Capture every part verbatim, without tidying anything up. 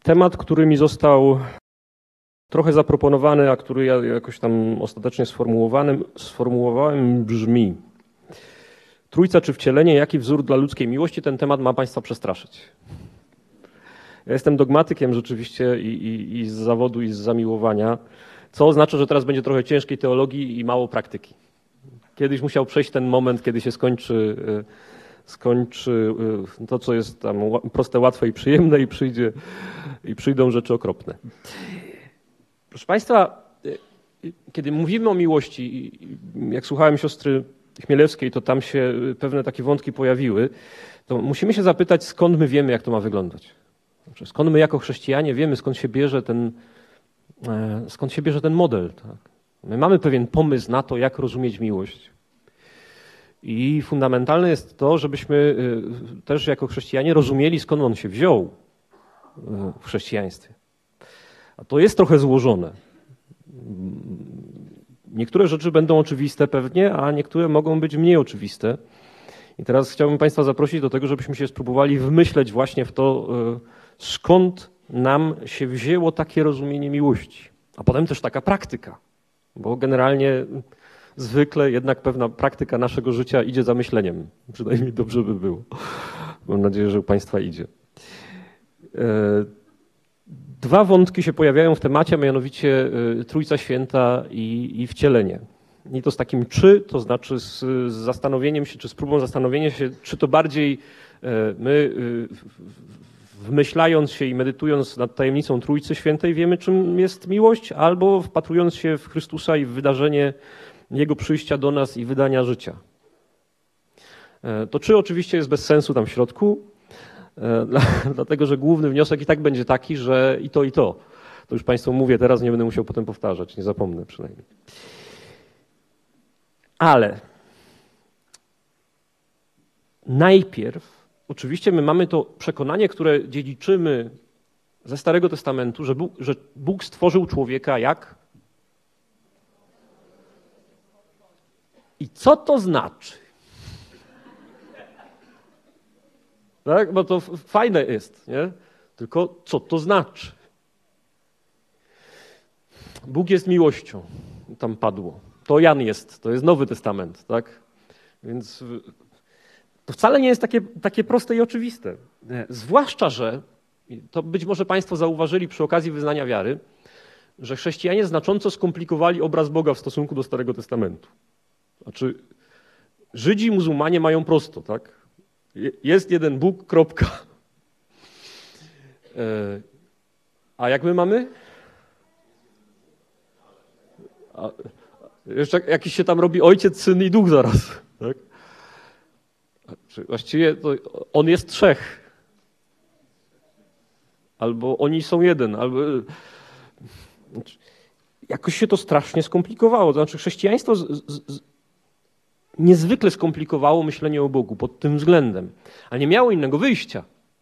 temat, który mi został trochę zaproponowany, a który ja jakoś tam ostatecznie sformułowany, sformułowałem, brzmi: Trójca czy wcielenie, jaki wzór dla ludzkiej miłości? Ten temat ma Państwa przestraszyć. Ja jestem dogmatykiem rzeczywiście i, i, i z zawodu, i z zamiłowania, co oznacza, że teraz będzie trochę ciężkiej teologii i mało praktyki. Kiedyś musiał przejść ten moment, kiedy się skończy, skończy to, co jest tam proste, łatwe i przyjemne, i przyjdzie, i przyjdą rzeczy okropne. Proszę Państwa, kiedy mówimy o miłości, jak słuchałem siostry Chmielewskiej, to tam się pewne takie wątki pojawiły, to musimy się zapytać, skąd my wiemy, jak to ma wyglądać. Znaczy, skąd my jako chrześcijanie wiemy, skąd się bierze ten, skąd się bierze ten model. Tak? My mamy pewien pomysł na to, jak rozumieć miłość. I fundamentalne jest to, żebyśmy też jako chrześcijanie rozumieli, skąd on się wziął w chrześcijaństwie. A to jest trochę złożone. Niektóre rzeczy będą oczywiste pewnie, a niektóre mogą być mniej oczywiste. I teraz chciałbym Państwa zaprosić do tego, żebyśmy się spróbowali wmyśleć właśnie w to, skąd nam się wzięło takie rozumienie miłości. A potem też taka praktyka, bo generalnie zwykle jednak pewna praktyka naszego życia idzie za myśleniem. Przynajmniej dobrze by było. Mam nadzieję, że u Państwa idzie. Dwa wątki się pojawiają w temacie, mianowicie Trójca Święta i, i wcielenie. I to z takim czy, to znaczy z, z zastanowieniem się, czy z próbą zastanowienia się, czy to bardziej my, wmyślając się i medytując nad tajemnicą Trójcy Świętej, wiemy, czym jest miłość, albo wpatrując się w Chrystusa i w wydarzenie Jego przyjścia do nas i wydania życia. To czy oczywiście jest bez sensu tam w środku, dlatego że główny wniosek i tak będzie taki, że i to, i to. To już Państwu mówię teraz, nie będę musiał potem powtarzać, nie zapomnę przynajmniej. Ale najpierw, oczywiście my mamy to przekonanie, które dziedziczymy ze Starego Testamentu, że Bóg, że Bóg stworzył człowieka jak? I co to znaczy? Tak? Bo to fajne jest, nie? Tylko co to znaczy? Bóg jest miłością, tam padło. To Jan jest, to jest Nowy Testament, tak? Więc to wcale nie jest takie, takie proste i oczywiste. Zwłaszcza, że, to być może Państwo zauważyli przy okazji wyznania wiary, że chrześcijanie znacząco skomplikowali obraz Boga w stosunku do Starego Testamentu. Znaczy, Żydzi i muzułmanie mają prosto, tak? Jest jeden Bóg, kropka. A jak my mamy? A jeszcze jakiś się tam robi Ojciec, Syn i Duch zaraz. Tak? Właściwie to on jest trzech. Albo oni są jeden. Albo... Jakoś się to strasznie skomplikowało. To znaczy chrześcijaństwo z, z, niezwykle skomplikowało myślenie o Bogu pod tym względem. Ale nie miało innego wyjścia.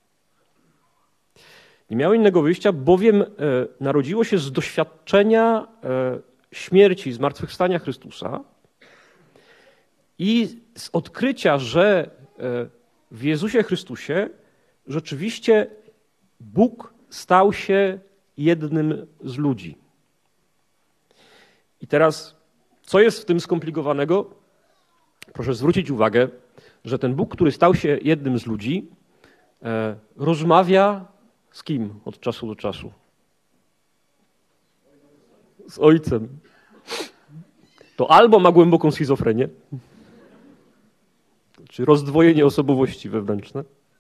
Nie miało innego wyjścia, bowiem e, narodziło się z doświadczenia e, śmierci, zmartwychwstania Chrystusa i z odkrycia, że e, w Jezusie Chrystusie rzeczywiście Bóg stał się jednym z ludzi. I teraz, co jest w tym skomplikowanego? Proszę zwrócić uwagę, że ten Bóg, który stał się jednym z ludzi, e, rozmawia z kim od czasu do czasu? Z Ojcem. To albo ma głęboką schizofrenię, czy rozdwojenie osobowości wewnętrzne,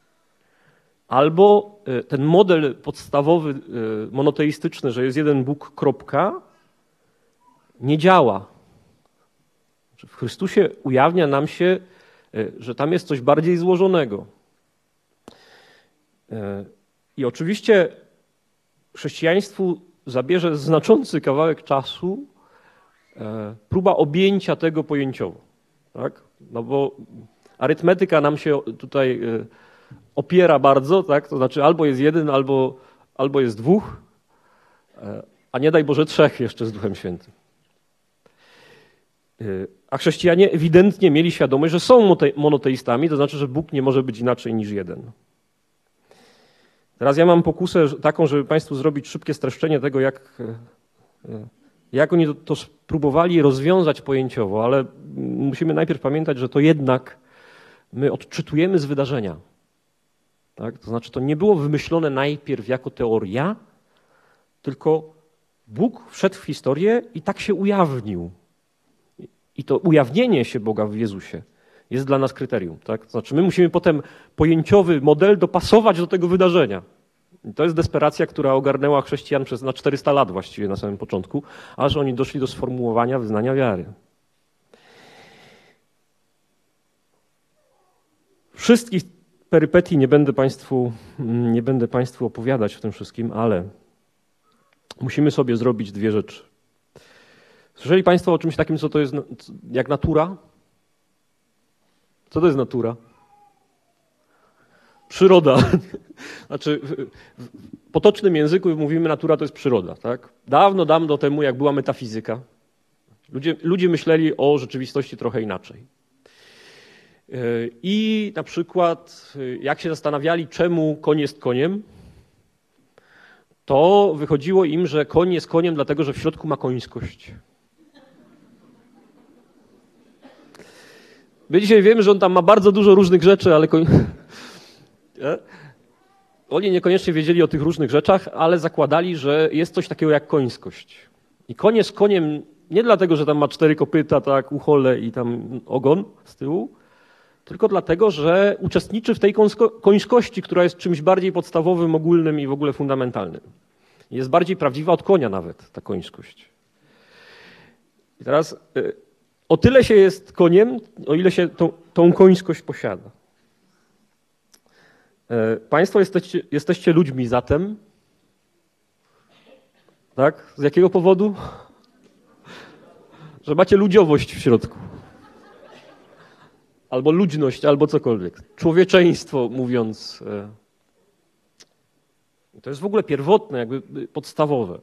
albo ten model podstawowy, monoteistyczny, że jest jeden Bóg, kropka, nie działa. W Chrystusie ujawnia nam się, że tam jest coś bardziej złożonego. I oczywiście chrześcijaństwu zabierze znaczący kawałek czasu próba objęcia tego pojęciowo. Tak? No bo arytmetyka nam się tutaj opiera bardzo, tak? To znaczy albo jest jeden, albo, albo jest dwóch, a nie daj Boże trzech jeszcze z Duchem Świętym. A chrześcijanie ewidentnie mieli świadomość, że są monoteistami, to znaczy, że Bóg nie może być inaczej niż jeden. Teraz ja mam pokusę taką, żeby Państwu zrobić szybkie streszczenie tego, jak, jak oni to spróbowali rozwiązać pojęciowo, ale musimy najpierw pamiętać, że to jednak my odczytujemy z wydarzenia. Tak? To znaczy, to nie było wymyślone najpierw jako teoria, tylko Bóg wszedł w historię i tak się ujawnił. I to ujawnienie się Boga w Jezusie jest dla nas kryterium. Tak? To znaczy, my musimy potem pojęciowy model dopasować do tego wydarzenia. I to jest desperacja, która ogarnęła chrześcijan przez na czterysta lat właściwie na samym początku, aż oni doszli do sformułowania wyznania wiary. Wszystkich perypetii nie będę Państwu, nie będę Państwu opowiadać w tym wszystkim, ale musimy sobie zrobić dwie rzeczy. Słyszeli Państwo o czymś takim, co to jest jak natura? Co to jest natura? Przyroda. Znaczy, w potocznym języku mówimy, natura to jest przyroda. Tak? Dawno, dawno temu, jak była metafizyka, ludzie, ludzie myśleli o rzeczywistości trochę inaczej. I na przykład, jak się zastanawiali, czemu koń jest koniem, to wychodziło im, że koń jest koniem dlatego, że w środku ma końskość. My dzisiaj wiemy, że on tam ma bardzo dużo różnych rzeczy, ale koń... Oni niekoniecznie wiedzieli o tych różnych rzeczach, ale zakładali, że jest coś takiego jak końskość. I koń jest koniem nie dlatego, że tam ma cztery kopyta, tak, uchole i tam ogon z tyłu, tylko dlatego, że uczestniczy w tej końskości, która jest czymś bardziej podstawowym, ogólnym i w ogóle fundamentalnym. Jest bardziej prawdziwa od konia nawet, ta końskość. I teraz o tyle się jest koniem, o ile się tą, tą końskość posiada. Państwo jesteście, jesteście ludźmi zatem, tak? Z jakiego powodu? Że macie ludziowość w środku. Albo ludźność, albo cokolwiek. Człowieczeństwo, mówiąc. To jest w ogóle pierwotne, jakby podstawowe.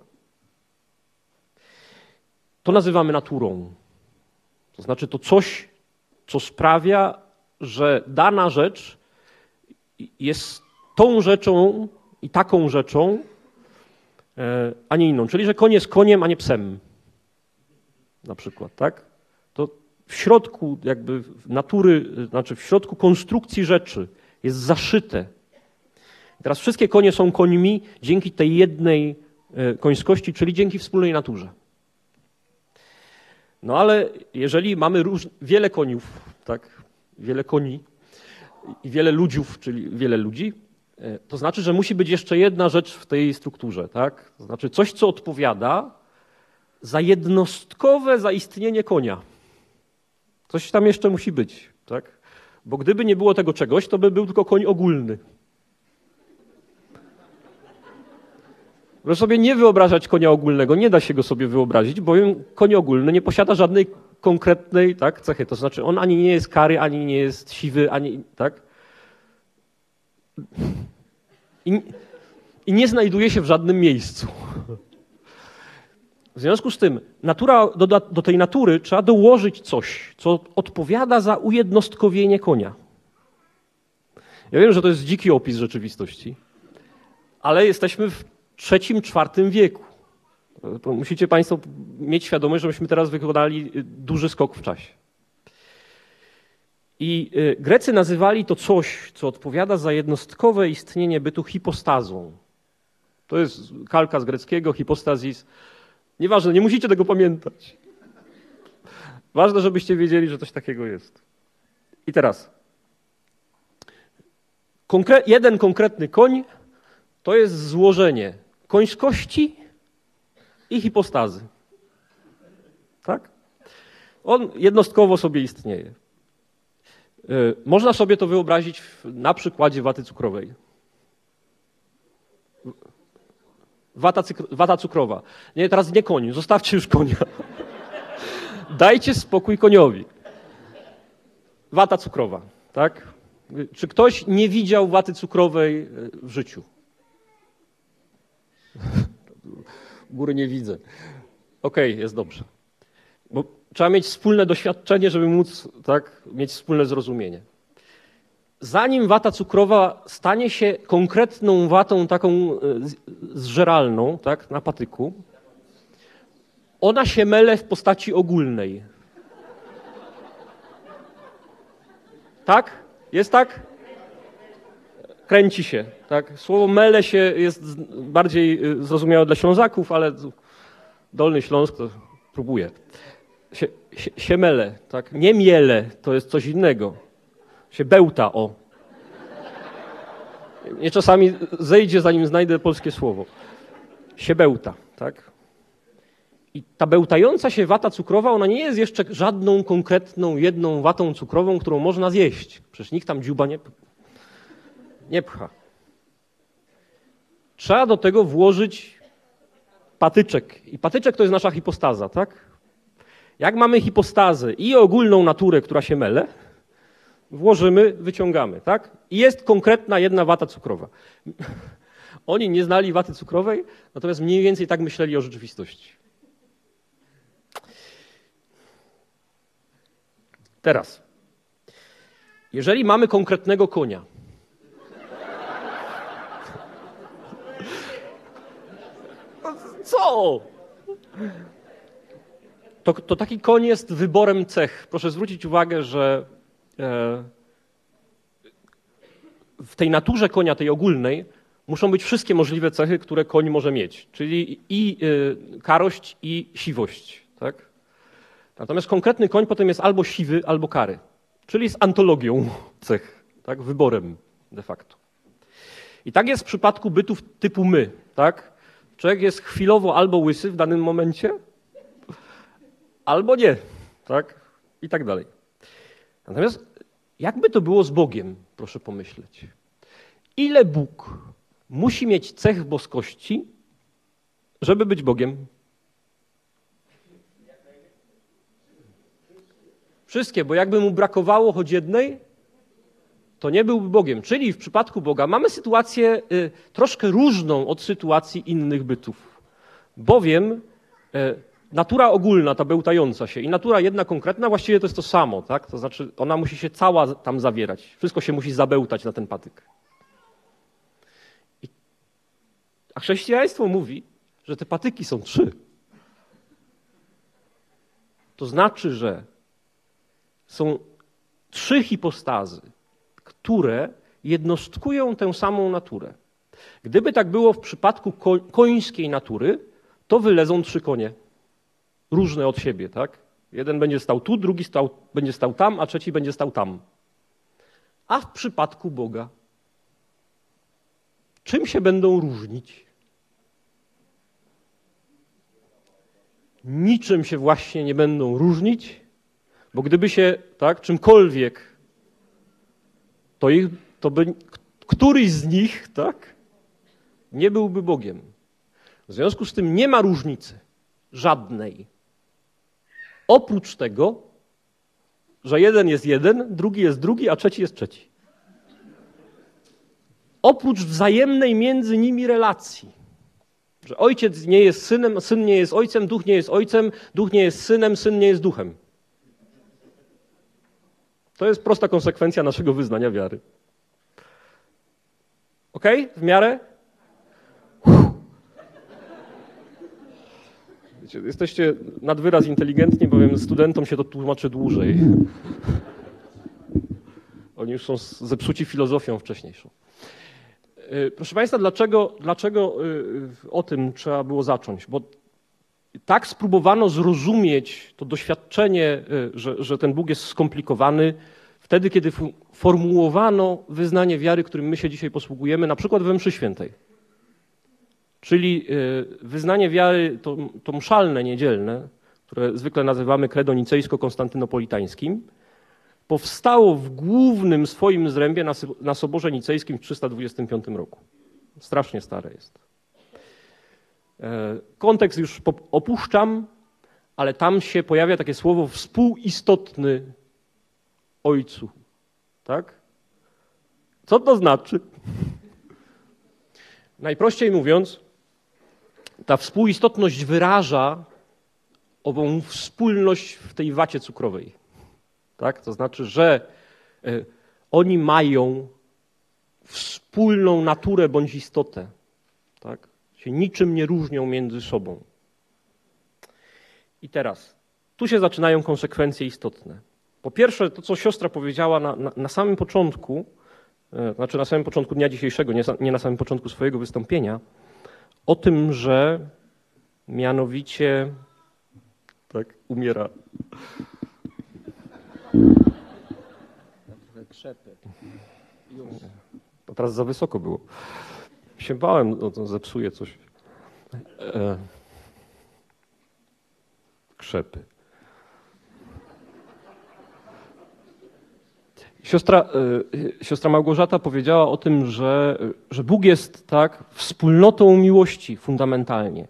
To nazywamy naturą. To znaczy to coś, co sprawia, że dana rzecz jest tą rzeczą i taką rzeczą, a nie inną. Czyli, że koń jest koniem, a nie psem. Na przykład, tak? To w środku jakby natury, znaczy w środku konstrukcji rzeczy jest zaszyte. I teraz wszystkie konie są końmi dzięki tej jednej końskości, czyli dzięki wspólnej naturze. No ale jeżeli mamy róż... wiele koniów, tak? Wiele koni i wiele ludziów, czyli wiele ludzi, to znaczy, że musi być jeszcze jedna rzecz w tej strukturze, tak? To znaczy coś, co odpowiada za jednostkowe zaistnienie konia. Coś tam jeszcze musi być, tak? Bo gdyby nie było tego czegoś, to by był tylko koń ogólny. Proszę sobie nie wyobrażać konia ogólnego, nie da się go sobie wyobrazić, bowiem koń ogólny nie posiada żadnej konkretnej, tak, cechy. To znaczy on ani nie jest kary, ani nie jest siwy, ani tak. I, i nie znajduje się w żadnym miejscu. W związku z tym natura, do, do tej natury trzeba dołożyć coś, co odpowiada za ujednostkowienie konia. Ja wiem, że to jest dziki opis rzeczywistości, ale jesteśmy w trzecim, czwartym wieku. To musicie Państwo mieć świadomość, że myśmy teraz wykonali duży skok w czasie. I Grecy nazywali to coś, co odpowiada za jednostkowe istnienie bytu hipostazą. To jest kalka z greckiego, hipostazis. Nieważne, nie musicie tego pamiętać. Ważne, żebyście wiedzieli, że coś takiego jest. I teraz. Konkre- jeden konkretny koń to jest złożenie końskości i hipostazy. Tak? On jednostkowo sobie istnieje. Można sobie to wyobrazić na przykładzie waty cukrowej. Wata, wata cukrowa. Nie, teraz nie koń, zostawcie już konia. Dajcie spokój koniowi. Wata cukrowa, tak? Czy ktoś nie widział waty cukrowej w życiu? Góry nie widzę. Okej, okay, jest dobrze. Bo trzeba mieć wspólne doświadczenie, żeby móc tak, mieć wspólne zrozumienie. zanim wata cukrowa stanie się konkretną watą taką zżeralną, tak, na patyku, ona się mele w postaci ogólnej. Tak? Jest tak? Kręci się. Tak? Słowo mele się jest bardziej zrozumiałe dla Ślązaków, ale Dolny Śląsk to próbuje. Sie, się, się mele, tak? Nie miele, to jest coś innego. Się bełta, o. Mnie czasami zejdzie, zanim znajdę polskie słowo. Się bełta, tak? I ta bełtająca się wata cukrowa, ona nie jest jeszcze żadną konkretną, jedną watą cukrową, którą można zjeść. Przecież nikt tam dziuba nie, nie pcha. Trzeba do tego włożyć patyczek. I patyczek to jest nasza hipostaza, tak? Jak mamy hipostazę i ogólną naturę, która się mele, włożymy, wyciągamy, tak? I jest konkretna jedna wata cukrowa. Oni nie znali waty cukrowej, natomiast mniej więcej tak myśleli o rzeczywistości. Teraz, jeżeli mamy konkretnego konia, co? To, to taki koń jest wyborem cech. Proszę zwrócić uwagę, że e, w tej naturze konia, tej ogólnej, muszą być wszystkie możliwe cechy, które koń może mieć, czyli i y, karość, i siwość, tak? Natomiast konkretny koń potem jest albo siwy, albo kary, czyli jest antologią cech, tak? Wyborem de facto. I tak jest w przypadku bytów typu my, tak? Człowiek jest chwilowo albo łysy w danym momencie, albo nie, tak? I tak dalej. Natomiast jakby to było z Bogiem, proszę pomyśleć. Ile Bóg musi mieć cech boskości, żeby być Bogiem? Wszystkie, bo jakby mu brakowało choć jednej, to nie byłby Bogiem. Czyli w przypadku Boga mamy sytuację y, troszkę różną od sytuacji innych bytów. Bowiem y, natura ogólna, ta bełtająca się, i natura jedna konkretna właściwie to jest to samo, tak? To znaczy ona musi się cała tam zawierać. Wszystko się musi zabełtać na ten patyk. I, a chrześcijaństwo mówi, że te patyki są trzy. To znaczy, że są trzy hipostazy, które jednostkują tę samą naturę. Gdyby tak było w przypadku ko- końskiej natury, to wylezą trzy konie. Różne od siebie, tak? Jeden będzie stał tu, drugi stał, będzie stał tam, a trzeci będzie stał tam. A w przypadku Boga, czym się będą różnić? Niczym się właśnie nie będą różnić, bo gdyby się tak czymkolwiek, to, ich, to by któryś z nich, tak, nie byłby Bogiem. W związku z tym nie ma różnicy żadnej. Oprócz tego, że jeden jest jeden, drugi jest drugi, a trzeci jest trzeci. Oprócz wzajemnej między nimi relacji. Że ojciec nie jest synem, syn nie jest ojcem, duch nie jest ojcem, duch nie jest synem, syn nie jest duchem. To jest prosta konsekwencja naszego wyznania wiary. Okej? W miarę? Wiecie, jesteście nad wyraz inteligentni, bowiem studentom się to tłumaczy dłużej. Oni już są zepsuci filozofią wcześniejszą. Proszę Państwa, dlaczego, dlaczego o tym trzeba było zacząć? Bo tak spróbowano zrozumieć to doświadczenie, że, że ten Bóg jest skomplikowany, wtedy, kiedy formułowano wyznanie wiary, którym my się dzisiaj posługujemy, na przykład we mszy świętej. Czyli wyznanie wiary, to, to mszalne, niedzielne, które zwykle nazywamy credo nicejsko-konstantynopolitańskim, powstało w głównym swoim zrębie na, na Soborze Nicejskim w trzysta dwudziestym piątym roku. Strasznie stare jest. Kontekst już opuszczam, ale tam się pojawia takie słowo współistotny Ojcu. Tak? Co to znaczy? Najprościej mówiąc, ta współistotność wyraża ową wspólność w tej wacie cukrowej. Tak? To znaczy, że oni mają wspólną naturę bądź istotę. Tak? Się niczym nie różnią między sobą. I teraz, tu się zaczynają konsekwencje istotne. Po pierwsze, to co siostra powiedziała na, na, na samym początku, e, znaczy na samym początku dnia dzisiejszego, nie, nie na samym początku swojego wystąpienia, o tym, że mianowicie tak umiera. Trochę krzepy. Już. To teraz za wysoko było. Się bałem, no to zepsuje coś. E, krzepy. Siostra, e, siostra Małgorzata powiedziała o tym, że, że Bóg jest tak wspólnotą miłości fundamentalnie.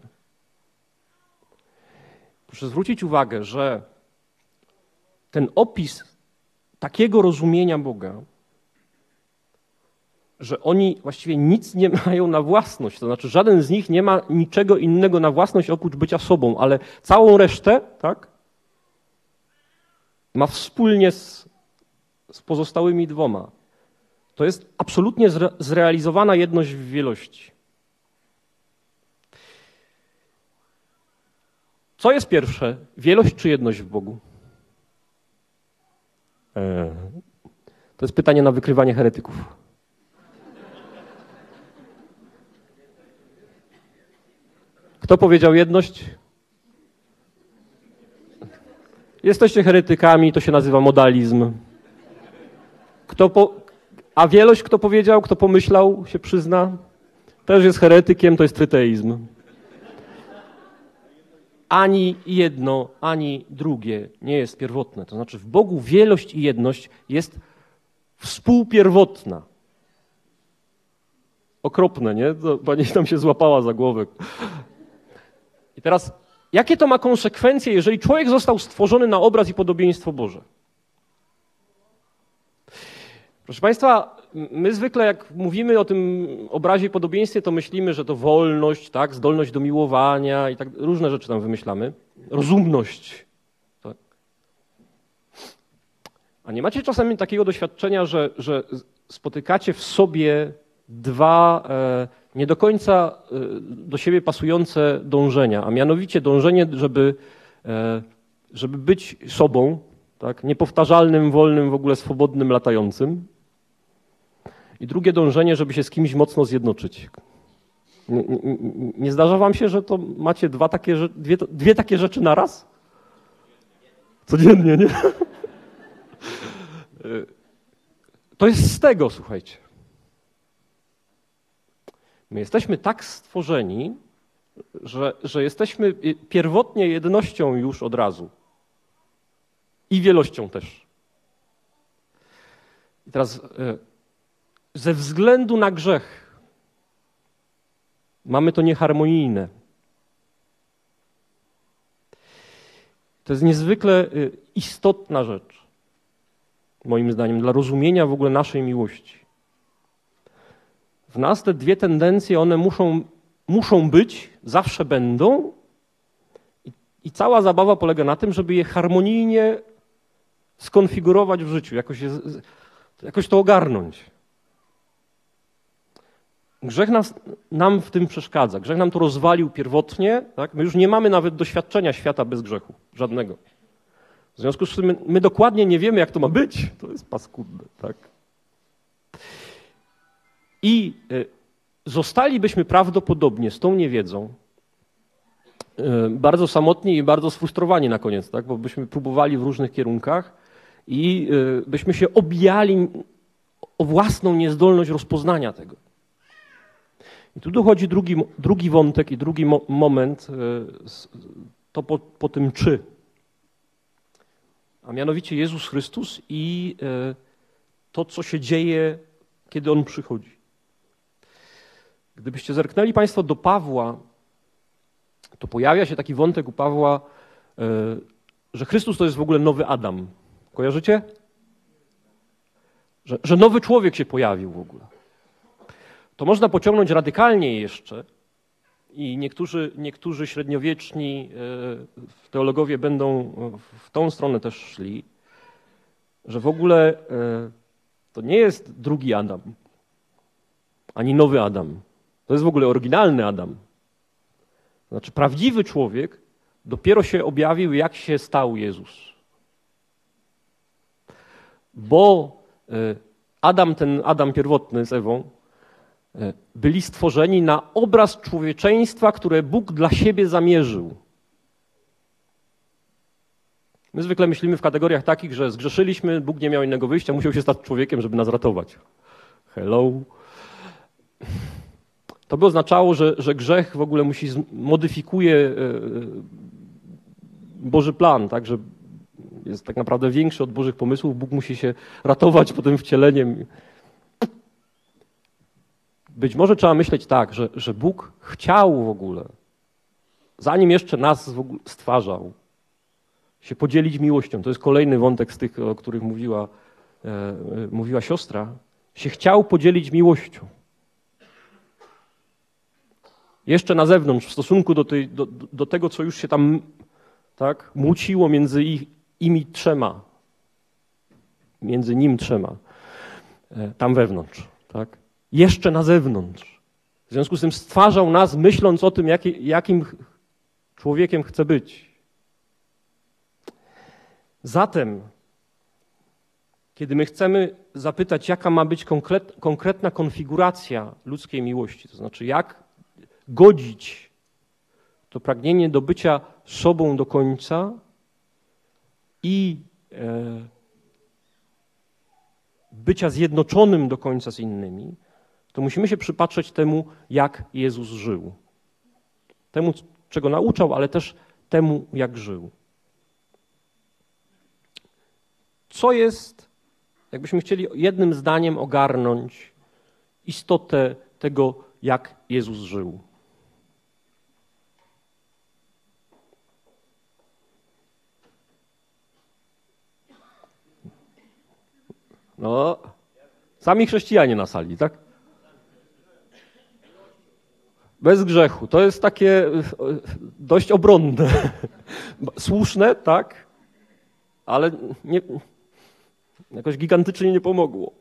Proszę zwrócić uwagę, że ten opis takiego rozumienia Boga, że oni właściwie nic nie mają na własność, to znaczy żaden z nich nie ma niczego innego na własność oprócz bycia sobą, ale całą resztę, tak, ma wspólnie z, z pozostałymi dwoma. To jest absolutnie zre, zrealizowana jedność w wielości. Co jest pierwsze? Wielość czy jedność w Bogu? Eee. To jest pytanie na wykrywanie heretyków. Kto powiedział jedność? Jesteście heretykami, to się nazywa modalizm. Kto po... A wielość kto powiedział, kto pomyślał, się przyzna? Też jest heretykiem, to jest tryteizm. Ani jedno, ani drugie nie jest pierwotne. To znaczy w Bogu wielość i jedność jest współpierwotna. Okropne, nie? To pani tam się złapała za głowę. I teraz, jakie to ma konsekwencje, jeżeli człowiek został stworzony na obraz i podobieństwo Boże? Proszę Państwa, my zwykle jak mówimy o tym obrazie i podobieństwie, to myślimy, że to wolność, tak, zdolność do miłowania i tak różne rzeczy tam wymyślamy. Rozumność. Tak. A nie macie czasami takiego doświadczenia, że, że spotykacie w sobie dwa e, nie do końca e, do siebie pasujące dążenia, a mianowicie dążenie, żeby, e, żeby być sobą, tak, niepowtarzalnym, wolnym, w ogóle swobodnym, latającym. I drugie dążenie, żeby się z kimś mocno zjednoczyć. Nie, nie, nie zdarza wam się, że to macie dwa takie, dwie, dwie takie rzeczy naraz? Codziennie, nie? To jest z tego, słuchajcie. My jesteśmy tak stworzeni, że, że jesteśmy pierwotnie jednością już od razu. I wielością też. I teraz ze względu na grzech mamy to nieharmonijne. To jest niezwykle istotna rzecz, moim zdaniem, dla rozumienia w ogóle naszej miłości. W nas te dwie tendencje, one muszą, muszą być, zawsze będą i, i cała zabawa polega na tym, żeby je harmonijnie skonfigurować w życiu, jakoś, je, jakoś to ogarnąć. Grzech nas, nam w tym przeszkadza. Grzech nam to rozwalił pierwotnie. Tak? My już nie mamy nawet doświadczenia świata bez grzechu. Żadnego. W związku z tym my, my dokładnie nie wiemy, jak to ma być. To jest paskudne. Tak? I y, zostalibyśmy prawdopodobnie z tą niewiedzą y, bardzo samotni i bardzo sfrustrowani na koniec, tak? Bo byśmy próbowali w różnych kierunkach i y, byśmy się obijali o własną niezdolność rozpoznania tego. I tu dochodzi drugi, drugi wątek i drugi mo moment, to po, po tym czy. A mianowicie Jezus Chrystus i to, co się dzieje, kiedy On przychodzi. Gdybyście zerknęli Państwo do Pawła, to pojawia się taki wątek u Pawła, że Chrystus to jest w ogóle nowy Adam. Kojarzycie? Że, że nowy człowiek się pojawił w ogóle. To można pociągnąć radykalnie jeszcze i niektórzy, niektórzy średniowieczni teologowie będą w tą stronę też szli, że w ogóle To nie jest drugi Adam, ani nowy Adam. To jest w ogóle oryginalny Adam. Znaczy prawdziwy człowiek dopiero się objawił, jak się stał Jezus. Bo Adam, ten Adam pierwotny z Ewą, byli stworzeni na obraz człowieczeństwa, które Bóg dla siebie zamierzył. My zwykle myślimy w kategoriach takich, że zgrzeszyliśmy, Bóg nie miał innego wyjścia, musiał się stać człowiekiem, żeby nas ratować. Hello. To by oznaczało, że, że grzech w ogóle musi modyfikuje Boży plan, tak, że jest tak naprawdę większy od Bożych pomysłów. Bóg musi się ratować potem wcieleniem. Być może trzeba myśleć tak, że, że Bóg chciał w ogóle, zanim jeszcze nas w ogóle stwarzał, się podzielić miłością. To jest kolejny wątek z tych, o których mówiła, e, mówiła siostra. Się chciał podzielić miłością. Jeszcze na zewnątrz, w stosunku do, tej, do, do tego, co już się tam tak, młóciło między ich, imi trzema. Między nim trzema. E, tam wewnątrz. Tak? Jeszcze na zewnątrz. W związku z tym stwarzał nas, myśląc o tym, jaki, jakim człowiekiem chce być. Zatem, kiedy my chcemy zapytać, jaka ma być konkret, konkretna konfiguracja ludzkiej miłości, to znaczy jak godzić to pragnienie do bycia sobą do końca i e, bycia zjednoczonym do końca z innymi, to musimy się przypatrzeć temu, jak Jezus żył. Temu, czego nauczał, ale też temu, jak żył. Co jest, jakbyśmy chcieli jednym zdaniem ogarnąć istotę tego, jak Jezus żył? No, sami chrześcijanie na sali, tak? Bez grzechu. To jest takie dość obronne. Słuszne, tak? Ale nie, jakoś gigantycznie nie pomogło.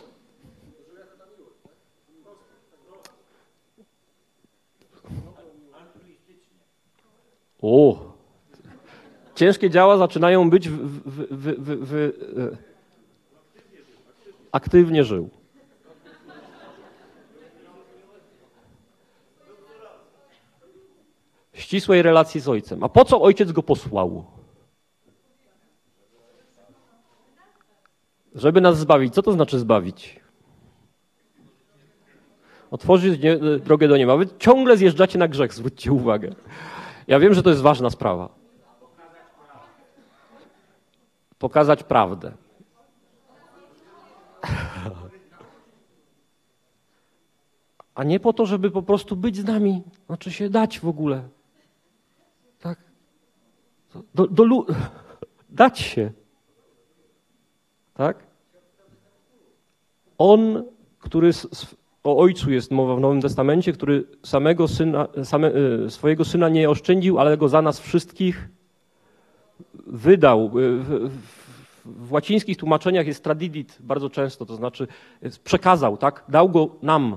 O! Ciężkie działa zaczynają być w, w, w, w, w, aktywnie żył. Ścisłej relacji z ojcem. A po co ojciec go posłał? Żeby nas zbawić. Co to znaczy zbawić? Otworzyć nie, drogę do nieba. Wy ciągle zjeżdżacie na grzech, zwróćcie uwagę. Ja wiem, że to jest ważna sprawa. Pokazać prawdę. A nie po to, żeby po prostu być z nami. Znaczy się dać w ogóle. Tak? Do, do, do, dać się. Tak? On, który o Ojcu jest mowa w Nowym Testamencie, który samego syna, same, swojego syna nie oszczędził, ale go za nas wszystkich wydał. W, w, w łacińskich tłumaczeniach jest tradidit bardzo często, to znaczy przekazał, tak? Dał go nam.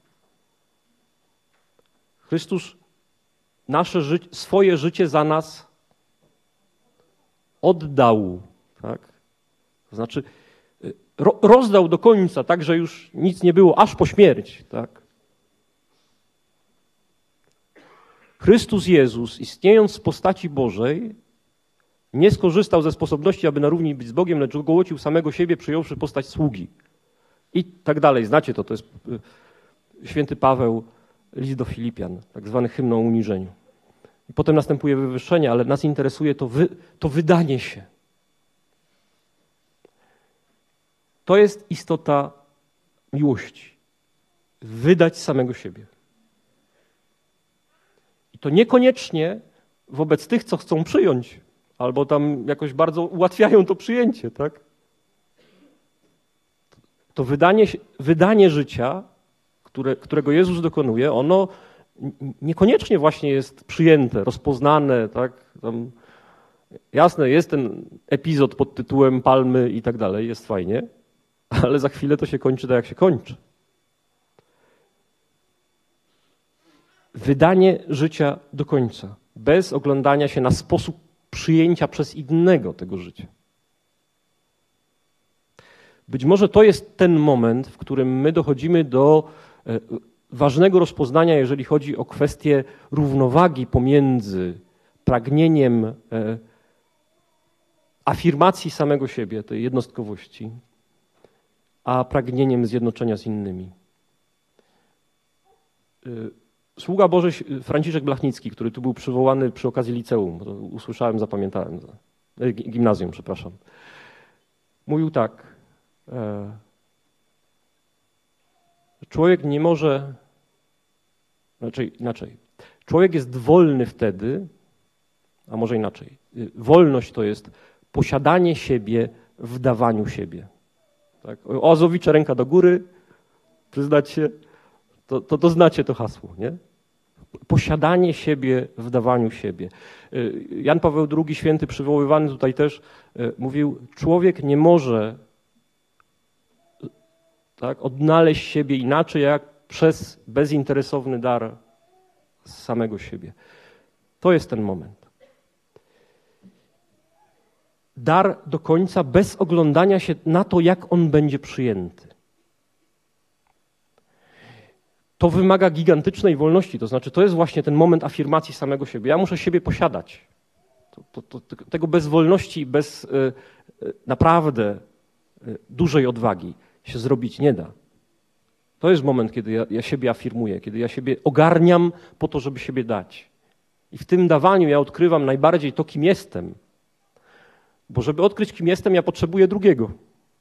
Chrystus nasze życie, swoje życie za nas oddał, tak? To znaczy ro, rozdał do końca, tak, że już nic nie było, aż po śmierć, tak? Chrystus Jezus, istniejąc w postaci Bożej, nie skorzystał ze sposobności, aby na równi być z Bogiem, lecz ogołocił samego siebie, przyjąwszy postać sługi. I tak dalej. Znacie to, to jest święty Paweł, list do Filipian, tak zwany hymn o uniżeniu. I potem następuje wywyższenie, ale nas interesuje to, wy, to wydanie się. To jest istota miłości. Wydać samego siebie. I to niekoniecznie wobec tych, co chcą przyjąć, albo tam jakoś bardzo ułatwiają to przyjęcie, tak? To wydanie, wydanie życia, które, którego Jezus dokonuje, ono niekoniecznie właśnie jest przyjęte, rozpoznane, tak? Tam, jasne, jest ten epizod pod tytułem palmy i tak dalej, jest fajnie, ale za chwilę to się kończy tak, jak się kończy. Wydanie życia do końca, bez oglądania się na sposób przyjęcia przez innego tego życia. Być może to jest ten moment, w którym my dochodzimy do ważnego rozpoznania, jeżeli chodzi o kwestię równowagi pomiędzy pragnieniem afirmacji samego siebie, tej jednostkowości, a pragnieniem zjednoczenia z innymi. Sługa Boży Franciszek Blachnicki, który tu był przywołany przy okazji liceum, usłyszałem, zapamiętałem, gimnazjum, przepraszam, mówił tak: człowiek nie może, znaczy inaczej, człowiek jest wolny wtedy, a może inaczej, wolność to jest posiadanie siebie w dawaniu siebie. Tak? O Azowicze, ręka do góry, przyznać się, to, to, to znacie to hasło, nie? Posiadanie siebie w dawaniu siebie. Jan Paweł drugi Święty, przywoływany tutaj też, mówił, człowiek nie może, tak, odnaleźć siebie inaczej jak przez bezinteresowny dar z samego siebie. To jest ten moment. Dar do końca bez oglądania się na to, jak on będzie przyjęty. To wymaga gigantycznej wolności, to znaczy to jest właśnie ten moment afirmacji samego siebie. Ja muszę siebie posiadać. To, to, to, tego bez wolności, bez y, y, naprawdę y, dużej odwagi się zrobić nie da. To jest moment, kiedy ja, ja siebie afirmuję, kiedy ja siebie ogarniam po to, żeby siebie dać. I w tym dawaniu ja odkrywam najbardziej to, kim jestem. Bo żeby odkryć, kim jestem, ja potrzebuję drugiego.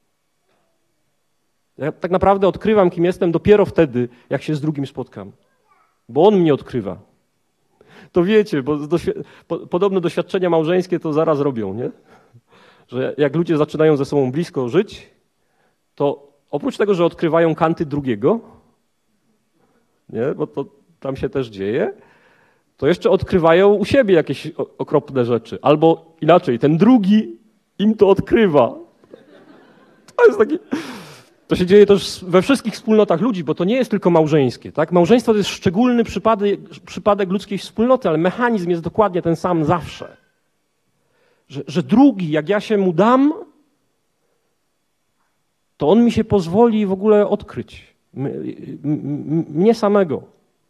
Ja tak naprawdę odkrywam, kim jestem dopiero wtedy, jak się z drugim spotkam. Bo on mnie odkrywa. To wiecie, bo doświ- po, podobne doświadczenia małżeńskie to zaraz robią, nie? Że jak ludzie zaczynają ze sobą blisko żyć, to oprócz tego, że odkrywają kanty drugiego, nie? Bo to tam się też dzieje, to jeszcze odkrywają u siebie jakieś okropne rzeczy. Albo inaczej, ten drugi im to odkrywa. To jest taki... To się dzieje też we wszystkich wspólnotach ludzi, bo to nie jest tylko małżeńskie. Tak? Małżeństwo to jest szczególny przypadek, przypadek ludzkiej wspólnoty, ale mechanizm jest dokładnie ten sam zawsze. Że, że drugi, jak ja się mu dam, to on mi się pozwoli w ogóle odkryć. M- m- mnie samego.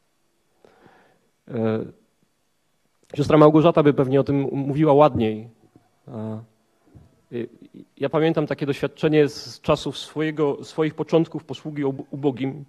Siostra Małgorzata by pewnie o tym mówiła ładniej. Ja pamiętam takie doświadczenie z czasów swojego, swoich początków posługi ubogim,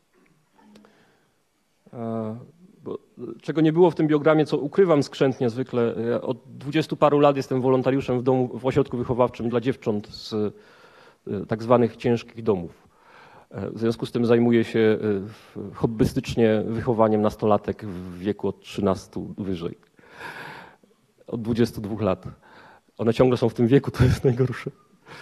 czego nie było w tym biogramie, co ukrywam skrzętnie zwykle. Ja od dwudziestu paru lat jestem wolontariuszem w domu, w ośrodku wychowawczym dla dziewcząt z tak zwanych ciężkich domów. W związku z tym zajmuję się hobbystycznie wychowaniem nastolatek w wieku od trzynastu wyżej. Od dwudziestu dwóch lat. One ciągle są w tym wieku, to jest najgorsze.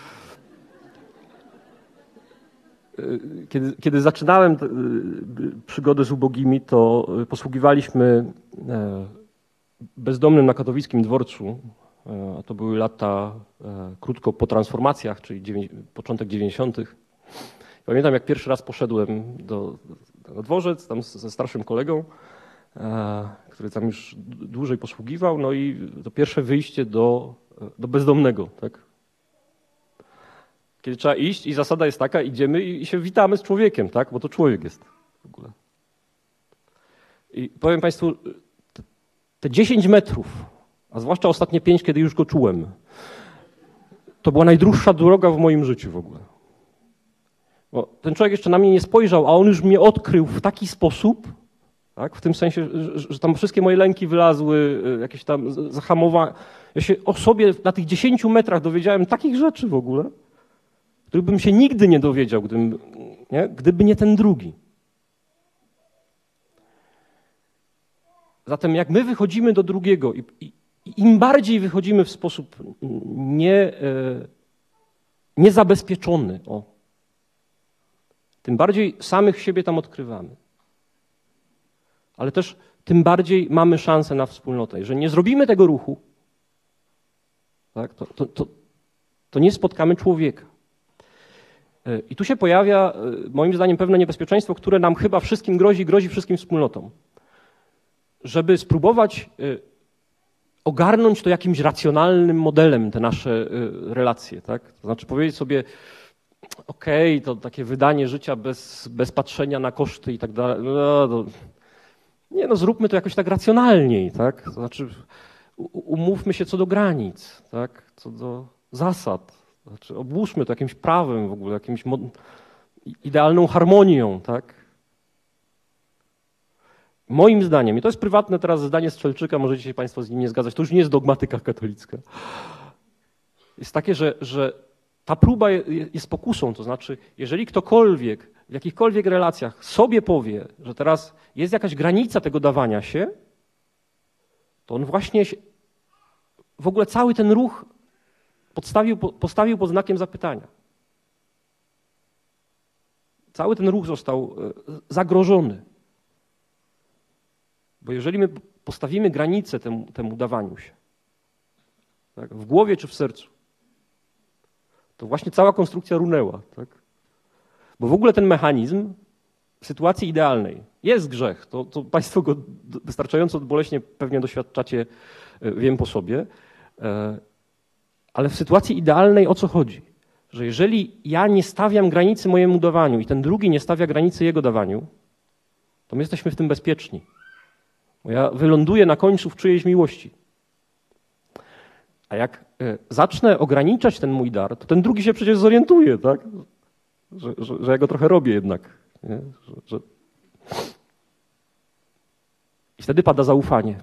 Kiedy, kiedy zaczynałem przygodę z ubogimi, to posługiwaliśmy bezdomnym na katowickim dworcu, a to były lata krótko po transformacjach, czyli dziewię- początek dziewięćdziesiątych. Pamiętam, jak pierwszy raz poszedłem do, na dworzec tam ze starszym kolegą, który tam już dłużej posługiwał, no i to pierwsze wyjście do, do bezdomnego, tak? Kiedy trzeba iść i zasada jest taka, idziemy i się witamy z człowiekiem, tak? Bo to człowiek jest w ogóle. I powiem Państwu, te dziesięć metrów, a zwłaszcza ostatnie pięć, kiedy już go czułem, to była najdłuższa droga w moim życiu w ogóle. Bo ten człowiek jeszcze na mnie nie spojrzał, a on już mnie odkrył w taki sposób, tak? W tym sensie, że, że tam wszystkie moje lęki wylazły, jakieś tam zahamowania. Ja się o sobie na tych dziesięciu metrach dowiedziałem takich rzeczy w ogóle, których bym się nigdy nie dowiedział, gdybym, nie? Gdyby nie ten drugi. Zatem jak my wychodzimy do drugiego i, i, i im bardziej wychodzimy w sposób nie, e, niezabezpieczony, o, tym bardziej samych siebie tam odkrywamy. Ale też tym bardziej mamy szansę na wspólnotę. Jeżeli nie zrobimy tego ruchu, tak, to, to, to, to nie spotkamy człowieka. I tu się pojawia, moim zdaniem, pewne niebezpieczeństwo, które nam chyba wszystkim grozi, grozi wszystkim wspólnotom. Żeby spróbować ogarnąć to jakimś racjonalnym modelem, te nasze relacje, tak? To znaczy powiedzieć sobie, okej, okay, to takie wydanie życia bez, bez patrzenia na koszty i tak dalej. No, no, nie no, zróbmy to jakoś tak racjonalniej, tak? To znaczy umówmy się co do granic, tak? Co do zasad. Znaczy obłóżmy to jakimś prawem w ogóle, jakimś idealną harmonią, tak? Moim zdaniem, i to jest prywatne teraz zdanie Strzelczyka, możecie się Państwo z nim nie zgadzać, to już nie jest dogmatyka katolicka, jest takie, że, że ta próba jest pokusą, to znaczy jeżeli ktokolwiek w jakichkolwiek relacjach sobie powie, że teraz jest jakaś granica tego dawania się, to on właśnie w ogóle cały ten ruch podstawił, postawił pod znakiem zapytania. Cały ten ruch został zagrożony. Bo jeżeli my postawimy granicę temu, temu dawaniu się, tak, w głowie czy w sercu, to właśnie cała konstrukcja runęła. Tak? Bo w ogóle ten mechanizm w sytuacji idealnej jest grzech. To, to Państwo go wystarczająco boleśnie pewnie doświadczacie, wiem po sobie. Ale w sytuacji idealnej o co chodzi? Że jeżeli ja nie stawiam granicy mojemu dawaniu i ten drugi nie stawia granicy jego dawaniu, to my jesteśmy w tym bezpieczni. Bo ja wyląduję na końcu w czyjejś miłości. A jak zacznę ograniczać ten mój dar, to ten drugi się przecież zorientuje, tak? Że, że, że ja go trochę robię jednak. Nie? Że, że... I wtedy pada zaufanie.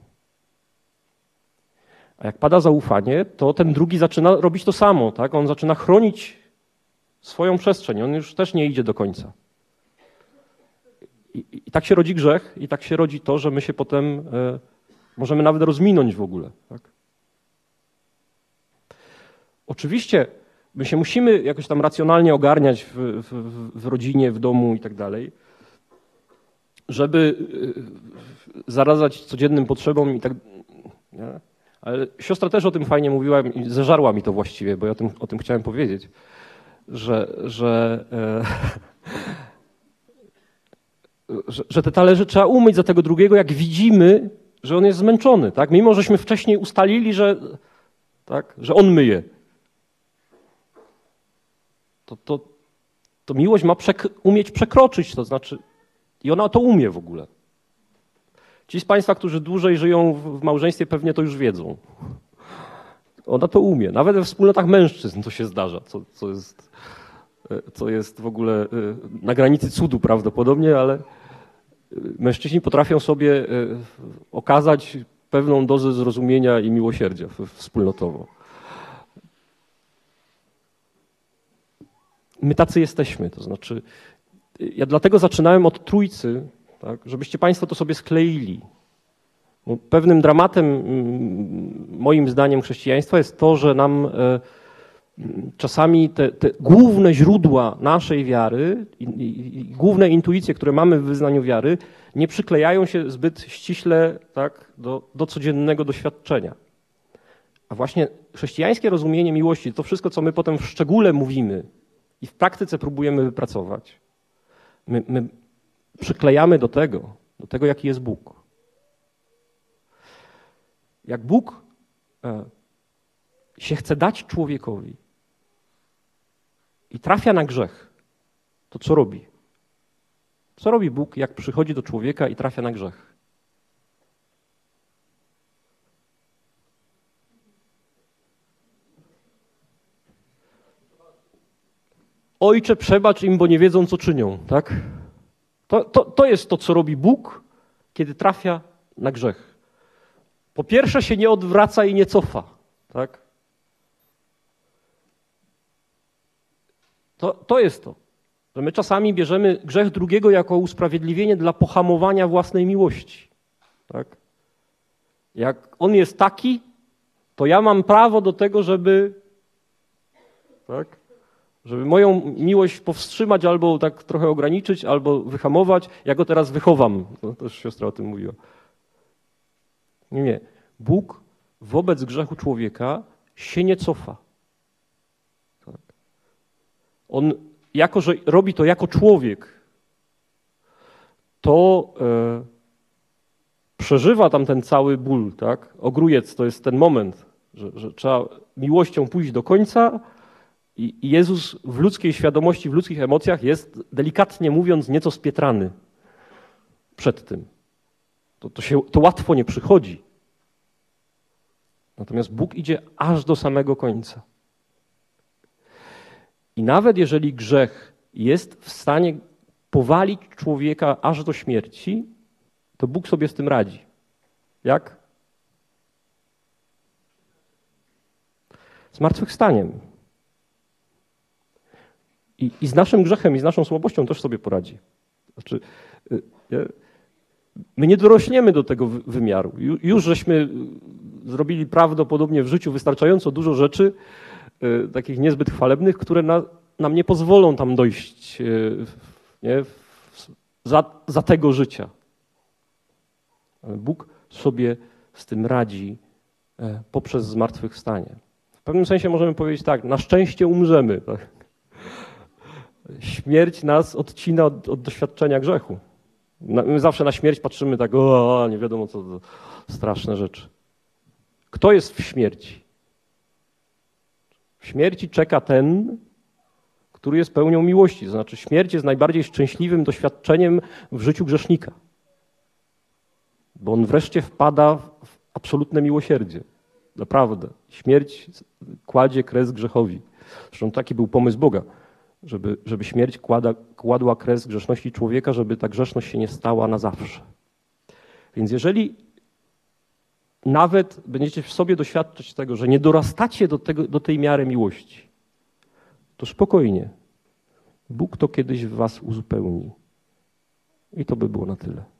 A jak pada zaufanie, to ten drugi zaczyna robić to samo, tak? On zaczyna chronić swoją przestrzeń, on już też nie idzie do końca. I, i tak się rodzi grzech i tak się rodzi to, że my się potem e, możemy nawet rozminąć w ogóle. Tak? Oczywiście my się musimy jakoś tam racjonalnie ogarniać w, w, w rodzinie, w domu i tak dalej, żeby zaradzać codziennym potrzebom i tak. Nie? Ale siostra też o tym fajnie mówiła i zeżarła mi to właściwie, bo ja o tym, o tym chciałem powiedzieć, że, że, e, że, że te talerze trzeba umyć za tego drugiego, jak widzimy, że on jest zmęczony. Tak? Mimo żeśmy wcześniej ustalili, że, tak, że on myje. To, to, to miłość ma przek- umieć przekroczyć, to znaczy i ona to umie w ogóle. Ci z Państwa, którzy dłużej żyją w małżeństwie, pewnie to już wiedzą. Ona to umie. Nawet we wspólnotach mężczyzn to się zdarza, co, co, jest, co jest w ogóle na granicy cudu prawdopodobnie, ale mężczyźni potrafią sobie okazać pewną dozę zrozumienia i miłosierdzia wspólnotowo. My tacy jesteśmy, to znaczy ja dlatego zaczynałem od Trójcy, tak, żebyście Państwo to sobie skleili. Bo pewnym dramatem moim zdaniem chrześcijaństwa jest to, że nam czasami te, te główne źródła naszej wiary i, i, i główne intuicje, które mamy w wyznaniu wiary, nie przyklejają się zbyt ściśle tak, do, do codziennego doświadczenia. A właśnie chrześcijańskie rozumienie miłości, to wszystko, co my potem w szczególe mówimy i w praktyce próbujemy wypracować, my, my przyklejamy do tego, do tego, jaki jest Bóg. Jak Bóg się chce dać człowiekowi i trafia na grzech, to co robi? Co robi Bóg, jak przychodzi do człowieka i trafia na grzech? Ojcze, przebacz im, bo nie wiedzą, co czynią, tak? To, to, to jest to, co robi Bóg, kiedy trafia na grzech. Po pierwsze się nie odwraca i nie cofa, tak? To, to jest to, że my czasami bierzemy grzech drugiego jako usprawiedliwienie dla pohamowania własnej miłości, tak? Jak on jest taki, to ja mam prawo do tego, żeby, tak? Żeby moją miłość powstrzymać albo tak trochę ograniczyć, albo wyhamować. Ja go teraz wychowam. To też siostra o tym mówiła. Nie, nie. Bóg wobec grzechu człowieka się nie cofa. Tak. On jako że robi to jako człowiek, to e, przeżywa tam ten cały ból, tak? Ogrójec to jest ten moment, że, że trzeba miłością pójść do końca i, i Jezus w ludzkiej świadomości, w ludzkich emocjach jest, delikatnie mówiąc, nieco spietrany przed tym. To, to, się, to łatwo nie przychodzi. Natomiast Bóg idzie aż do samego końca. I nawet jeżeli grzech jest w stanie powalić człowieka aż do śmierci, to Bóg sobie z tym radzi. Jak? Zmartwychwstaniem. I, I z naszym grzechem, i z naszą słabością też sobie poradzi. Znaczy, my nie dorośniemy do tego wymiaru. Już żeśmy zrobili prawdopodobnie w życiu wystarczająco dużo rzeczy, takich niezbyt chwalebnych, które na, nam nie pozwolą tam dojść nie, za, za tego życia. Ale Bóg sobie z tym radzi poprzez zmartwychwstanie. W pewnym sensie możemy powiedzieć tak, na szczęście umrzemy. Tak? Śmierć nas odcina od, od doświadczenia grzechu. My zawsze na śmierć patrzymy tak, o, nie wiadomo co, to straszne rzeczy. Kto jest w śmierci? W śmierci czeka ten, który jest pełnią miłości. To znaczy śmierć jest najbardziej szczęśliwym doświadczeniem w życiu grzesznika. Bo on wreszcie wpada w absolutne miłosierdzie. Naprawdę. Śmierć kładzie kres grzechowi. Zresztą taki był pomysł Boga, żeby, żeby śmierć kłada, kładła kres grzeszności człowieka, żeby ta grzeszność się nie stała na zawsze. Więc jeżeli nawet będziecie w sobie doświadczać tego, że nie dorastacie do, tego, do tej miary miłości, to spokojnie. Bóg to kiedyś w was uzupełni. I to by było na tyle.